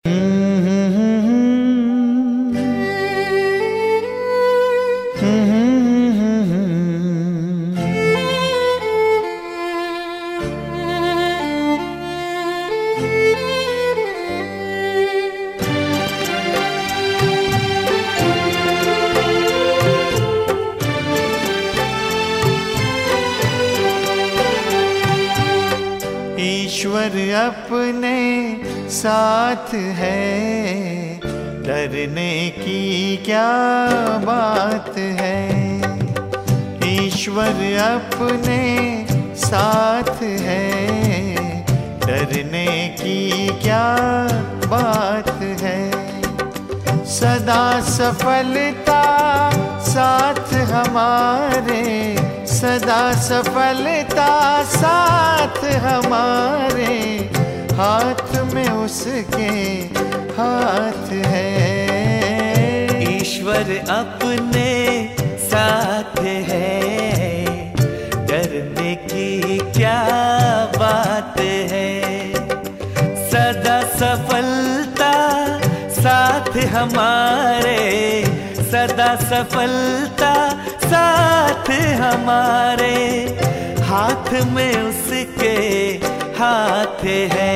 ईश्वर अपने साथ है, डरने की क्या बात है। ईश्वर अपने साथ है, डरने की क्या बात है। सदा सफलता साथ हमारे, सदा सफलता साथ हमारे, हाथ में उसके हाथ है। ईश्वर अपने साथ है, डरने की क्या बात है। सदा सफलता साथ हमारे, सदा सफलता साथ हमारे, हाथ में उसके हाथ है।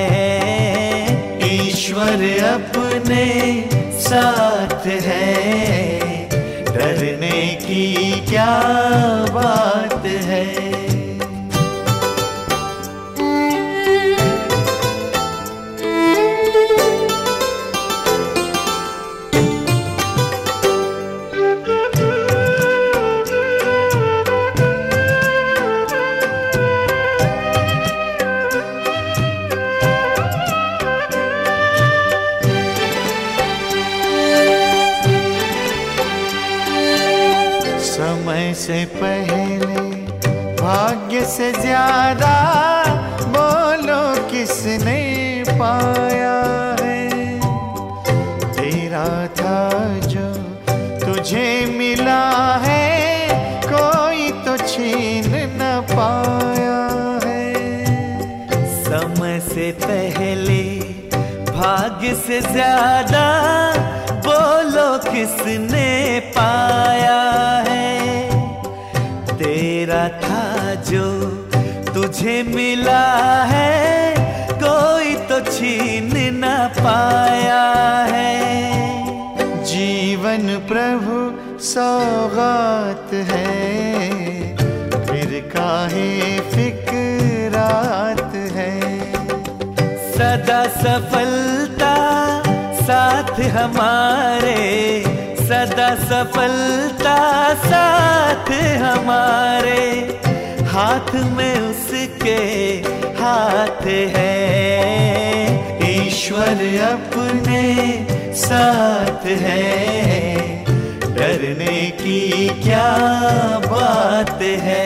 ईश्वर अपने साथ है, डरने की क्या बात है। समय से पहले भाग्य से ज्यादा, बोलो किसने पाया है। तेरा था जो तुझे मिला है, कोई तो छीन न पाया है। समय से पहले भाग्य से ज्यादा, बोलो किसने पाया है। तेरा था जो तुझे मिला है, कोई तो छीन न पाया है। जीवन प्रभु सौगात है, फिर काहे फिक्रात है। सदा सफलता साथ हमारे, सदा सफलता साथ हमारे, हाथ में उसके हाथ है। ईश्वर अपने साथ है, डरने की क्या बात है।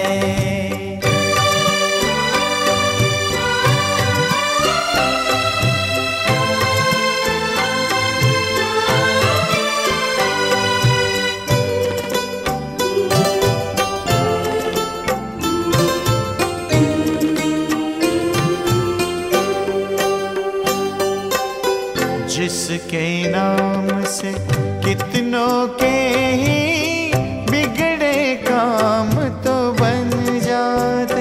जिसके नाम से कितनों के ही बिगड़े काम तो बन जाते,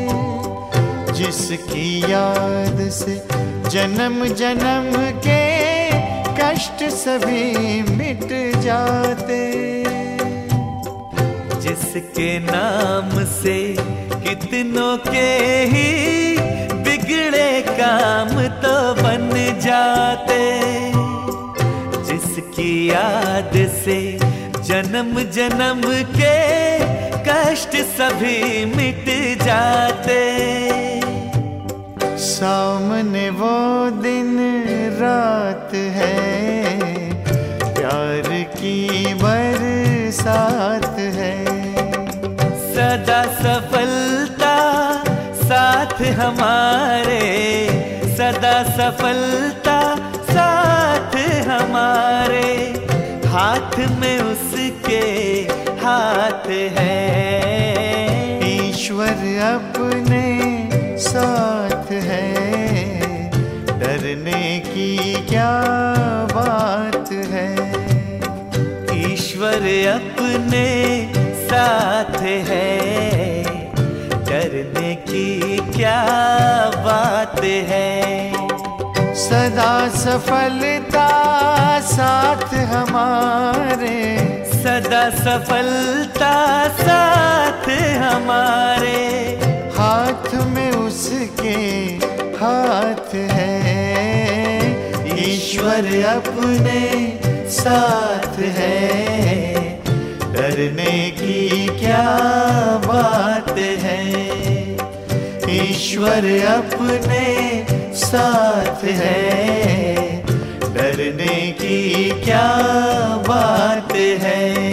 जिसकी याद से जन्म जन्म के कष्ट सभी मिट जाते। जिसके नाम से कितनों के ही बिगड़े काम तो बन जाते, जिसकी याद से जन्म जन्म के कष्ट सभी मिट जाते। सामने वो दिन रात है, प्यार की बरसात है। सदा सफलता साथ हमारे, सदा सफलता साथ हमारे, हाथ में उसके हाथ है। ईश्वर अपने साथ है, डरने की क्या अपने साथ है, डरने की क्या बात है। सदा सफलता साथ हमारे, सदा सफलता साथ हमारे, हाथ में उसके हाथ है। ईश्वर अपने साथ है, डरने की क्या बात है। ईश्वर अपने साथ है, डरने की क्या बात है।